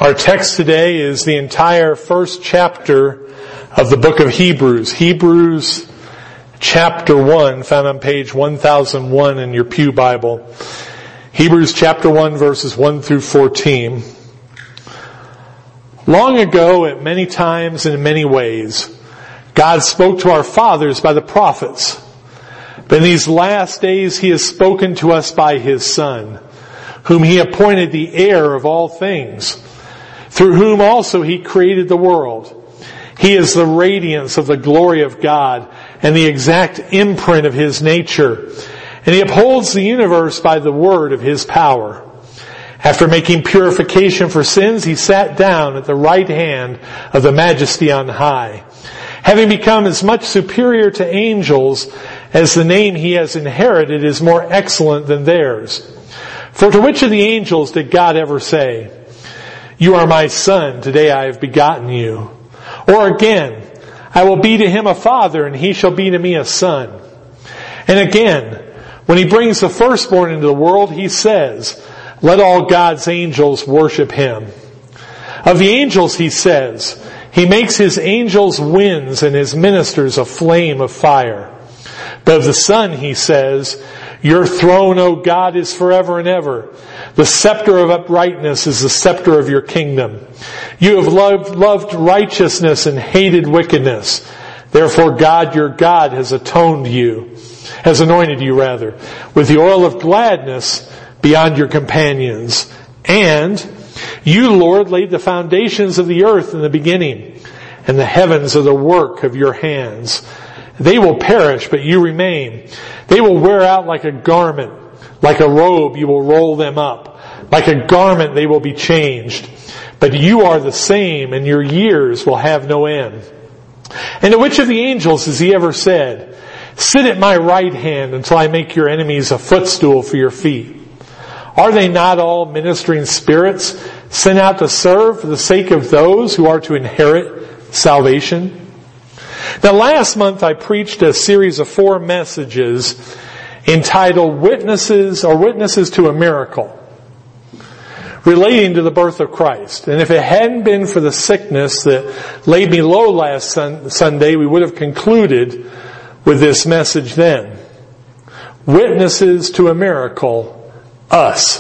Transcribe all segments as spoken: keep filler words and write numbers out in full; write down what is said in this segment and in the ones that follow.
Our text today is the entire first chapter of the book of Hebrews. Hebrews chapter one, found on page one thousand one in your Pew Bible. Hebrews chapter one, verses one through fourteen. Long ago, at many times and in many ways, God spoke to our fathers by the prophets. But in these last days He has spoken to us by His Son, whom He appointed the heir of all things, through whom also He created the world. He is the radiance of the glory of God and the exact imprint of His nature. And He upholds the universe by the word of His power. After making purification for sins, He sat down at the right hand of the Majesty on high, having become as much superior to angels as the name He has inherited is more excellent than theirs. For to which of the angels did God ever say, "You are my son, today I have begotten you"? Or again, "I will be to him a father, and he shall be to me a son"? And again, when He brings the firstborn into the world, He says, "Let all God's angels worship Him." Of the angels He says, "He makes His angels winds and His ministers a flame of fire." But of the Son He says, "Your throne, O God, is forever and ever. The scepter of uprightness is the scepter of your kingdom. You have loved, loved righteousness and hated wickedness. Therefore God, your God, has atoned you, has anointed you rather, with the oil of gladness beyond your companions. And you, Lord, laid the foundations of the earth in the beginning, and the heavens are the work of your hands. They will perish, but you remain. They will wear out like a garment. Like a robe, you will roll them up. Like a garment, they will be changed. But you are the same, and your years will have no end." And to which of the angels has He ever said, "Sit at my right hand until I make your enemies a footstool for your feet"? Are they not all ministering spirits sent out to serve for the sake of those who are to inherit salvation? Now, last month I preached a series of four messages entitled Witnesses or Witnesses to a Miracle, relating to the birth of Christ. And if it hadn't been for the sickness that laid me low last sun- Sunday, we would have concluded with this message then. Witnesses to a miracle, us.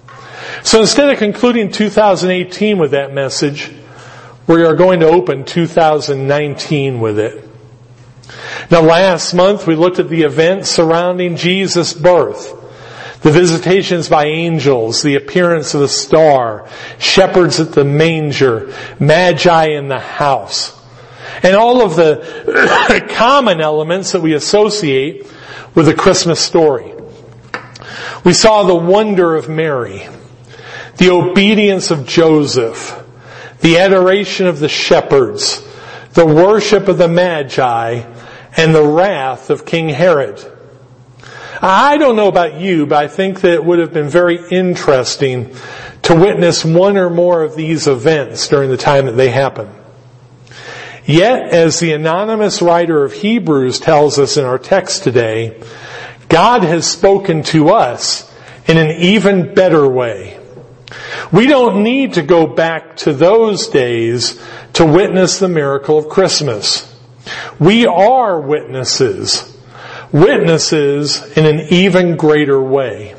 So instead of concluding two thousand eighteen with that message, we are going to open two thousand nineteen with it. Now, last month we looked at the events surrounding Jesus' birth. The visitations by angels, the appearance of the star, shepherds at the manger, magi in the house, and all of the common elements that we associate with the Christmas story. We saw the wonder of Mary, the obedience of Joseph, the adoration of the shepherds, the worship of the magi, and the wrath of King Herod. I don't know about you, but I think that it would have been very interesting to witness one or more of these events during the time that they happened. Yet, as the anonymous writer of Hebrews tells us in our text today, God has spoken to us in an even better way. We don't need to go back to those days to witness the miracle of Christmas. We are witnesses. Witnesses in an even greater way.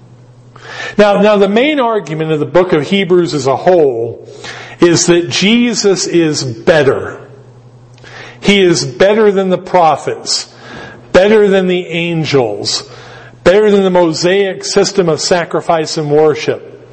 Now, now the main argument of the book of Hebrews as a whole is that Jesus is better. He is better than the prophets, better than the angels, better than the Mosaic system of sacrifice and worship.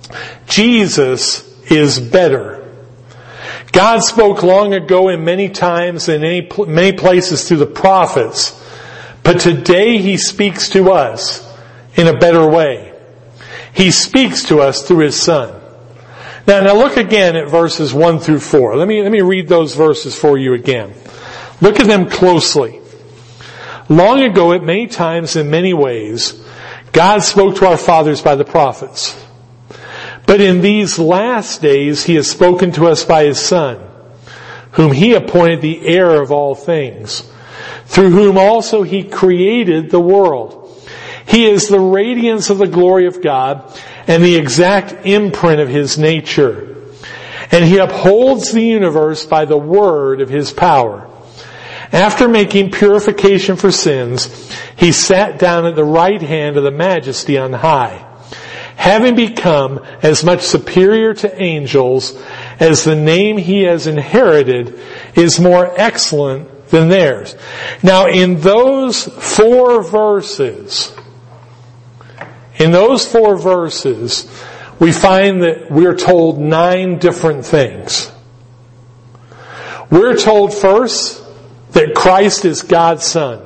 Jesus is better. God spoke long ago and many times in many, many places through the prophets, but today He speaks to us in a better way. He speaks to us through His Son. Now, now look again at verses one through four. Let me, let me read those verses for you again. Look at them closely. Long ago, at many times in many ways, God spoke to our fathers by the prophets. But in these last days He has spoken to us by His Son, whom He appointed the heir of all things, through whom also He created the world. He is the radiance of the glory of God and the exact imprint of His nature. and He upholds the universe by the word of His power. After making purification for sins, He sat down at the right hand of the Majesty on high, having become as much superior to angels as the name He has inherited is more excellent than theirs. Now in those four verses, in those four verses, we find that we're told nine different things. We're told first that Christ is God's Son.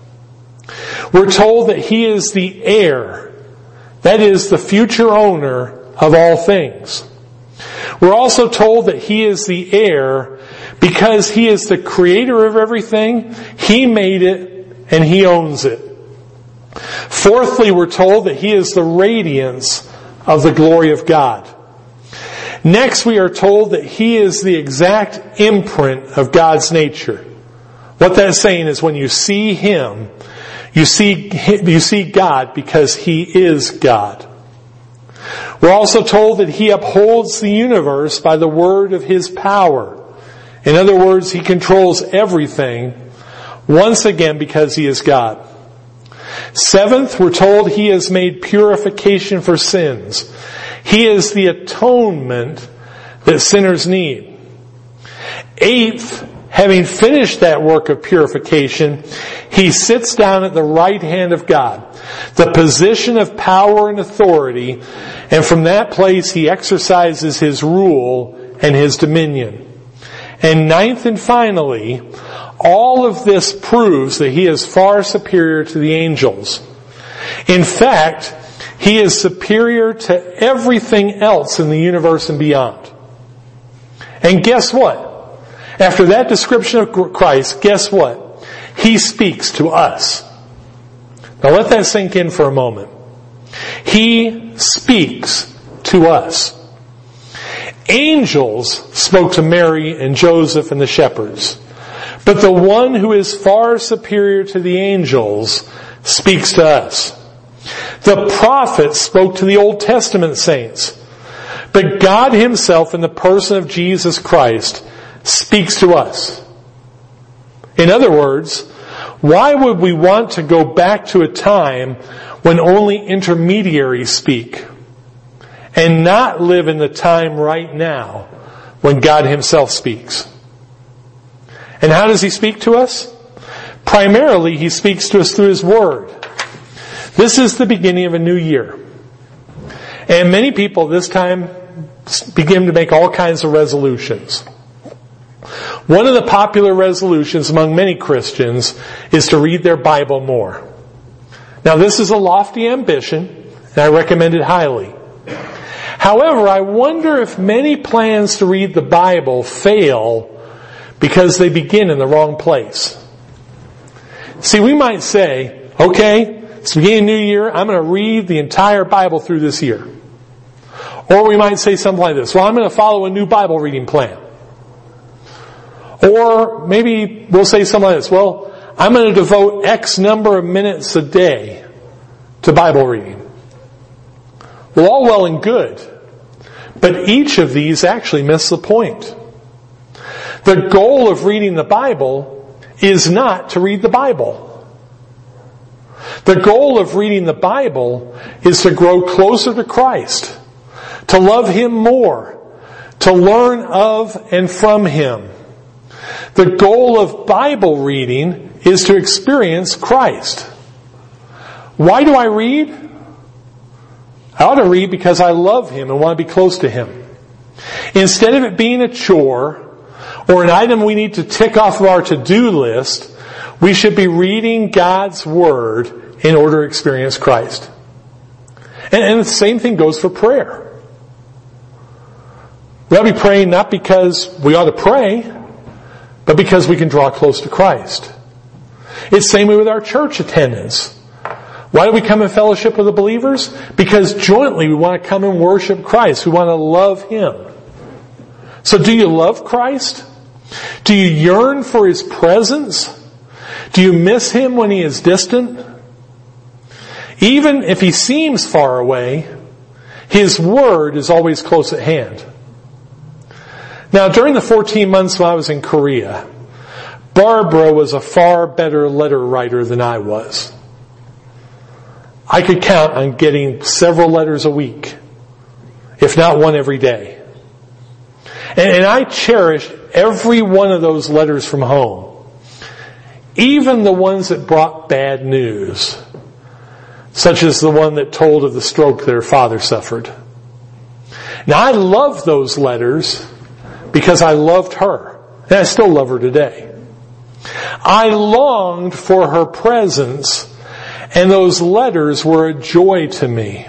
We're told that He is the heir, that is, the future owner of all things. We're also told that He is the heir because He is the creator of everything. He made it and He owns it. Fourthly, we're told that He is the radiance of the glory of God. Next, we are told that He is the exact imprint of God's nature. What that's saying is when you see Him, you see, you see God because He is God. We're also told that He upholds the universe by the word of His power. In other words, He controls everything, once again because He is God. Seventh, we're told He has made purification for sins. He is the atonement that sinners need. Eighth, having finished that work of purification, He sits down at the right hand of God, the position of power and authority, and from that place He exercises His rule and His dominion. And ninth and finally, all of this proves that He is far superior to the angels. In fact, He is superior to everything else in the universe and beyond. And guess what? After that description of Christ, guess what? He speaks to us. Now let that sink in for a moment. He speaks to us. Angels spoke to Mary and Joseph and the shepherds. But the one who is far superior to the angels speaks to us. The prophets spoke to the Old Testament saints. But God Himself in the person of Jesus Christ speaks to us. In other words, why would we want to go back to a time when only intermediaries speak and not live in the time right now when God Himself speaks? And how does He speak to us? Primarily, He speaks to us through His Word. This is the beginning of a new year. And many people this time begin to make all kinds of resolutions. One of the popular resolutions among many Christians is to read their Bible more. Now this is a lofty ambition, and I recommend it highly. However, I wonder if many plans to read the Bible fail because they begin in the wrong place. See, we might say, okay, it's the beginning of the new year, I'm going to read the entire Bible through this year. Or we might say something like this, well, I'm going to follow a new Bible reading plan. Or maybe we'll say something like this, well, I'm going to devote X number of minutes a day to Bible reading. Well, all well and good, but each of these actually miss the point. The goal of reading the Bible is not to read the Bible. The goal of reading the Bible is to grow closer to Christ, to love Him more, to learn of and from Him. The goal of Bible reading is to experience Christ. Why do I read? I ought to read because I love Him and want to be close to Him. Instead of it being a chore or an item we need to tick off of our to-do list, we should be reading God's Word in order to experience Christ. And, and the same thing goes for prayer. We ought to be praying not because we ought to pray, but because we can draw close to Christ. It's the same way with our church attendance. Why do we come in fellowship with the believers? Because jointly we want to come and worship Christ. We want to love Him. So do you love Christ? Do you yearn for His presence? Do you miss Him when He is distant? Even if He seems far away, His Word is always close at hand. Now, during the fourteen months when I was in Korea, Barbara was a far better letter writer than I was. I could count on getting several letters a week, if not one every day. And, and I cherished every one of those letters from home, even the ones that brought bad news, such as the one that told of the stroke that her father suffered. Now, I loved those letters because I loved her, and I still love her today. I longed for her presence, and those letters were a joy to me.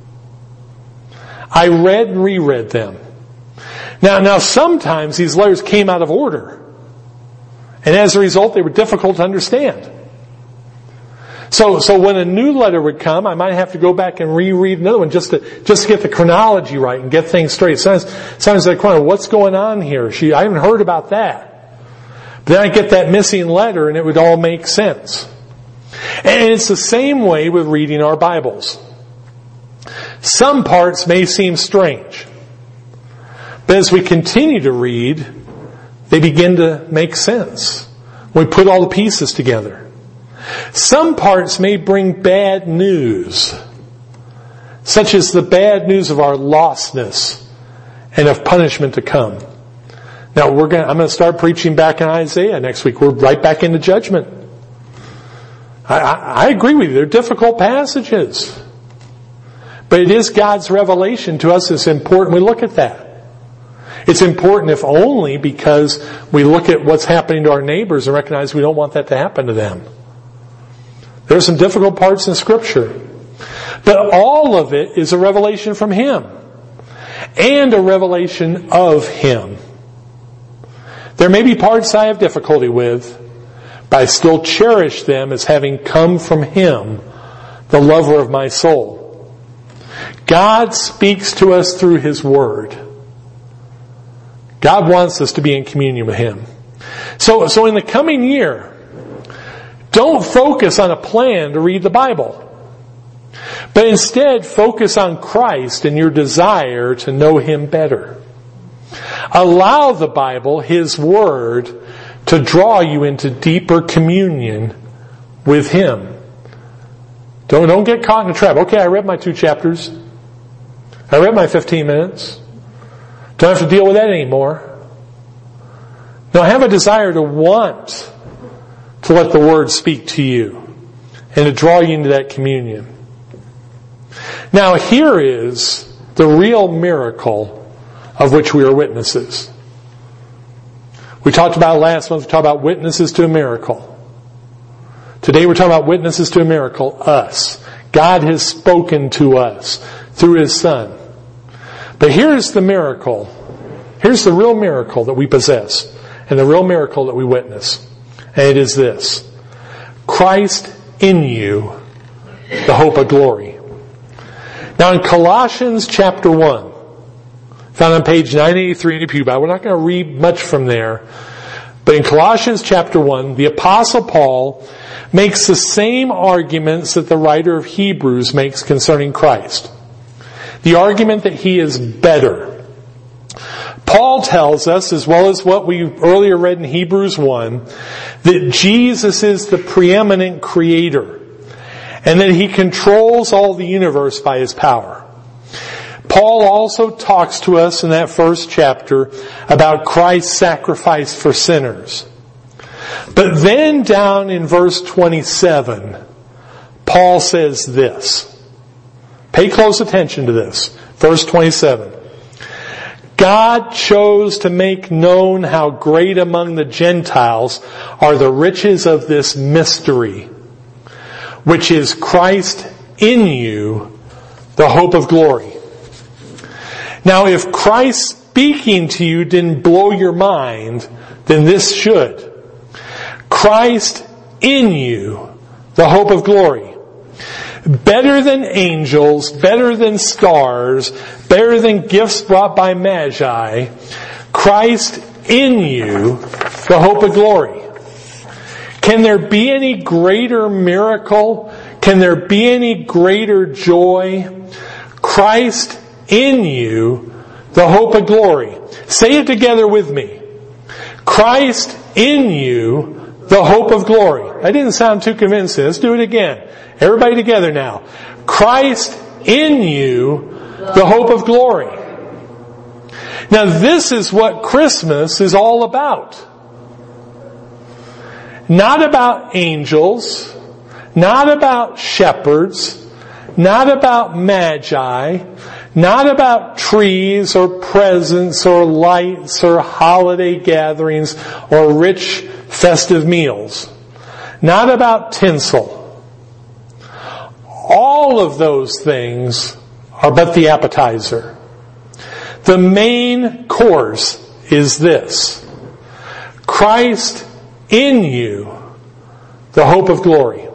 I read and reread them. Now, now sometimes these letters came out of order, and as a result, they were difficult to understand. So, so when a new letter would come, I might have to go back and reread another one just to, just to get the chronology right and get things straight. Sometimes, sometimes I wonder, what's going on here? She, I haven't heard about that. But then I get that missing letter and it would all make sense. And it's the same way with reading our Bibles. Some parts may seem strange, but as we continue to read, they begin to make sense. We put all the pieces together. Some parts may bring bad news, such as the bad news of our lostness and of punishment to come. Now we're going. I'm going to start preaching back in Isaiah next week. We're right back into judgment. I, I, I agree with you. They're difficult passages, but it is God's revelation to us. It's important we look at that. It's important if only because we look at what's happening to our neighbors and recognize we don't want that to happen to them. There's some difficult parts in Scripture. But all of it is a revelation from Him. And a revelation of Him. There may be parts I have difficulty with, but I still cherish them as having come from Him, the lover of my soul. God speaks to us through His Word. God wants us to be in communion with Him. So, so in the coming year, don't focus on a plan to read the Bible, but instead focus on Christ and your desire to know Him better. Allow the Bible, His Word, to draw you into deeper communion with Him. Don't, don't get caught in a trap. Okay, I read my two chapters. I read my fifteen minutes. Don't have to deal with that anymore. No, have a desire to want to let the Word speak to you and to draw you into that communion. Now here is the real miracle of which we are witnesses. We talked about last month, we talked about witnesses to a miracle. Today we're talking about witnesses to a miracle, us. God has spoken to us through His Son. But here's the miracle. Here's the real miracle that we possess and the real miracle that we witness. And it is this: Christ in you, the hope of glory. Now in Colossians chapter one, found on page nine eighty-three in the Pew Bible, we're not going to read much from there, but in Colossians chapter one, the Apostle Paul makes the same arguments that the writer of Hebrews makes concerning Christ. The argument that He is better. Paul tells us, as well as what we earlier read in Hebrews one, that Jesus is the preeminent creator and that He controls all the universe by His power. Paul also talks to us in that first chapter about Christ's sacrifice for sinners. But then down in verse twenty-seven, Paul says this. Pay close attention to this. Verse twenty-seven. God chose to make known how great among the Gentiles are the riches of this mystery, which is Christ in you, the hope of glory. Now, if Christ speaking to you didn't blow your mind, then this should. Christ in you, the hope of glory. Better than angels, better than stars, better than gifts brought by magi, Christ in you, the hope of glory. Can there be any greater miracle? Can there be any greater joy? Christ in you, the hope of glory. Say it together with me. Christ in you, the hope of glory. That didn't sound too convincing. Let's do it again. Everybody together now. Christ in you, the hope of glory. Now this is what Christmas is all about. Not about angels, not about shepherds, not about magi, not about trees or presents or lights or holiday gatherings or rich festive meals. Not about tinsel. All of those things are but the appetizer. The main course is this. Christ in you, the hope of glory.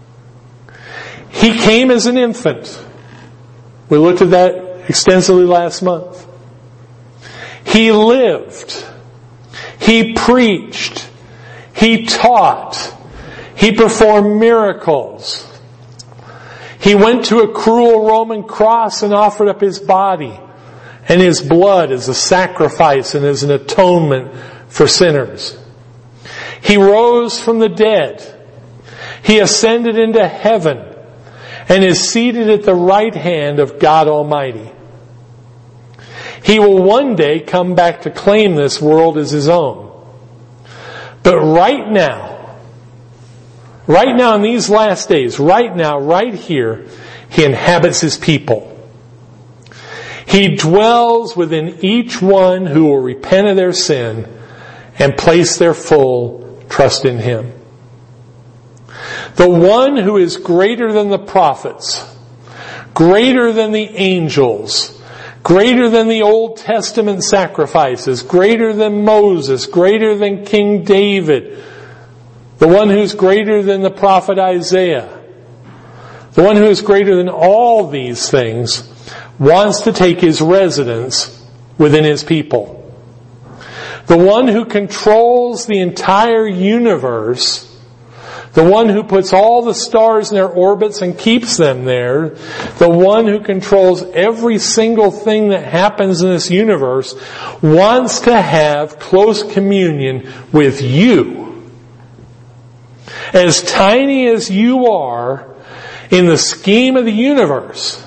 He came as an infant. We looked at that extensively last month. He lived. He preached. He taught. He performed miracles. He went to a cruel Roman cross and offered up his body and his blood as a sacrifice and as an atonement for sinners. He rose from the dead. He ascended into heaven and is seated at the right hand of God Almighty. He will one day come back to claim this world as his own. But right now, right now in these last days, right now, right here, he inhabits his people. He dwells within each one who will repent of their sin and place their full trust in him. The one who is greater than the prophets, greater than the angels, greater than the Old Testament sacrifices, greater than Moses, greater than King David, the one who's greater than the prophet Isaiah, the one who is greater than all these things, wants to take his residence within his people. The one who controls the entire universe, the one who puts all the stars in their orbits and keeps them there, the one who controls every single thing that happens in this universe, wants to have close communion with you. As tiny as you are in the scheme of the universe,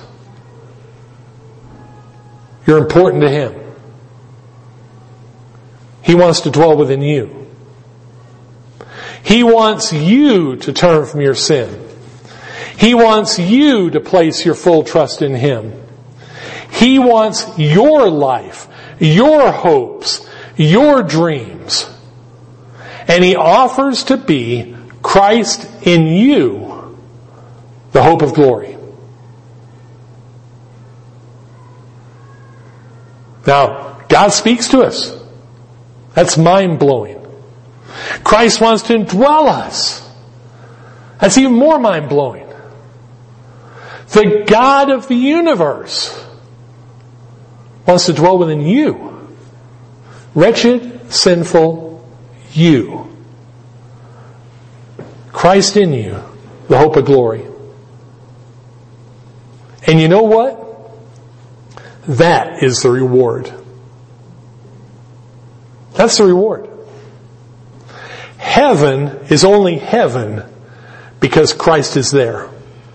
you're important to him. He wants to dwell within you. He wants you to turn from your sin. He wants you to place your full trust in him. He wants your life, your hopes, your dreams. And he offers to be Christ in you, the hope of glory. Now, God speaks to us. That's mind-blowing. Christ wants to indwell us. That's even more mind-blowing. The God of the universe wants to dwell within you. Wretched, sinful you. Christ in you, the hope of glory. And you know what? That is the reward. That's the reward. Heaven is only heaven because Christ is there.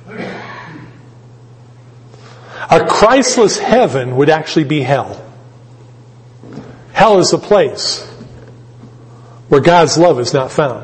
A Christless heaven would actually be hell. Hell is a place where God's love is not found.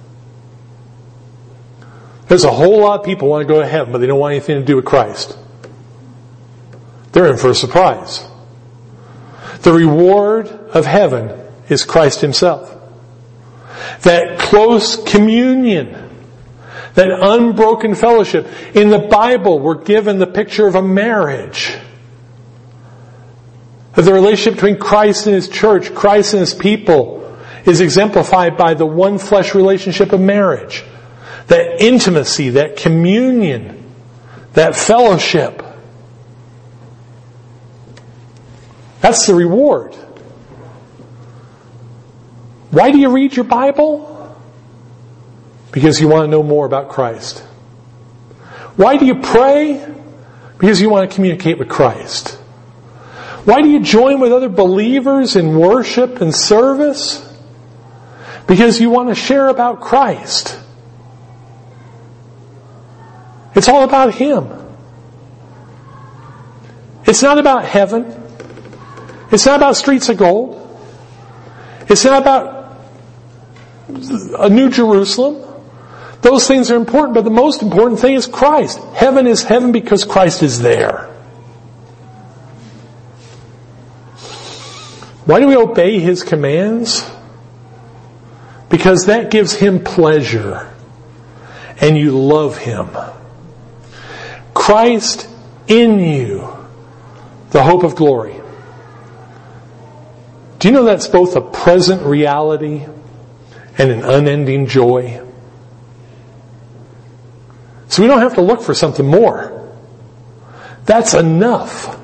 There's a whole lot of people who want to go to heaven, but they don't want anything to do with Christ. They're in for a surprise. The reward of heaven is Christ himself. That close communion, that unbroken fellowship. In the Bible, we're given the picture of a marriage. That the relationship between Christ and his church, Christ and his people, is exemplified by the one flesh relationship of marriage. That intimacy, that communion, that fellowship. That's the reward. Why do you read your Bible? Because you want to know more about Christ. Why do you pray? Because you want to communicate with Christ. Why do you join with other believers in worship and service? Because you want to share about Christ. It's all about Him. It's not about heaven. It's not about streets of gold. It's not about a new Jerusalem. Those things are important, but the most important thing is Christ. Heaven is heaven because Christ is there. Why do we obey His commands? Because that gives Him pleasure and you love Him. Christ in you, the hope of glory. Do you know that's both a present reality and an unending joy? So we don't have to look for something more. That's enough.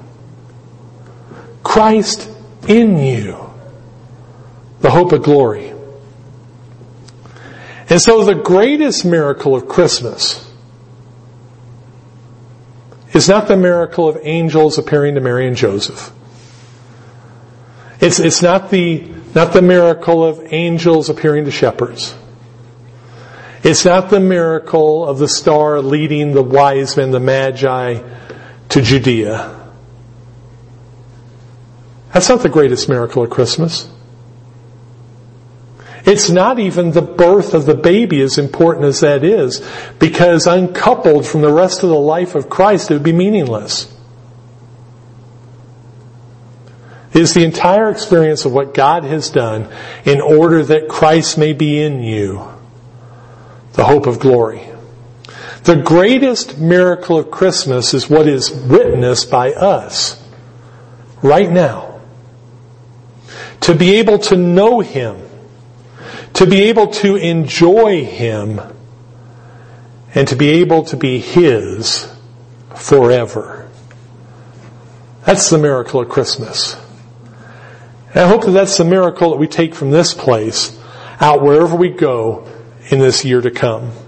Christ in you, the hope of glory. And so the greatest miracle of Christmas is not the miracle of angels appearing to Mary and Joseph. It's, it's not the, not the miracle of angels appearing to shepherds. It's not the miracle of the star leading the wise men, the Magi, to Judea. That's not the greatest miracle of Christmas. It's not even the birth of the baby, as important as that is, because uncoupled from the rest of the life of Christ, it would be meaningless. It is the entire experience of what God has done in order that Christ may be in you, the hope of glory. The greatest miracle of Christmas is what is witnessed by us right now. To be able to know Him, to be able to enjoy Him, and to be able to be His forever. That's the miracle of Christmas. And I hope that that's the miracle that we take from this place out wherever we go in this year to come.